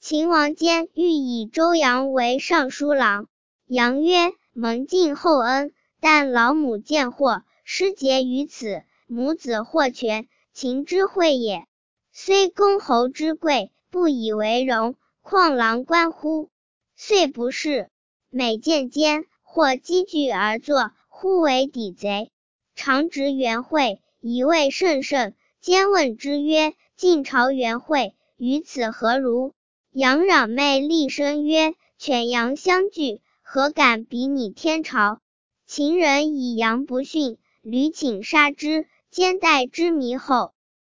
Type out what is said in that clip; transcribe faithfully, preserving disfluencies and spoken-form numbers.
秦王坚欲以周阳为尚书郎。阳曰：蒙尽厚恩，但老母见祸，失节于此，母子获全，秦之惠也。虽公侯之贵，不以为荣，况郎官乎？遂不仕。每见坚，或积聚而坐，忽为抵贼。常执元会，以为甚甚。坚问之曰：晋朝元会，于此何如？阳攘妹厉声曰：犬羊相拒，何敢比拟天朝？秦人以羊不逊，屡请杀之，坚待之弥后。